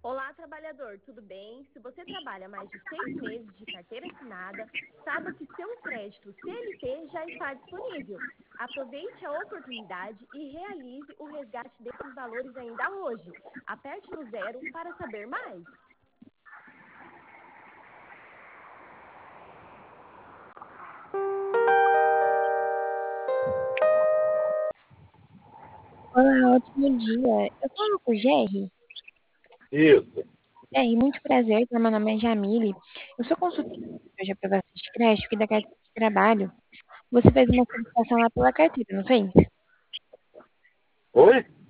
Olá, trabalhador, tudo bem? Se você trabalha mais de 6 meses de carteira assinada, saiba que seu crédito CLT já está disponível. Aproveite a oportunidade e realize o resgate desses valores ainda hoje. Aperte no 0 para saber mais. Olá, ótimo dia. Eu falo com o Jerry. Isso. Jerry, muito prazer. Meu nome é Jamile. Eu sou consultora de aprovação de crédito e da carteira de trabalho. Você fez uma solicitação lá pela carteira, não fez? Oi?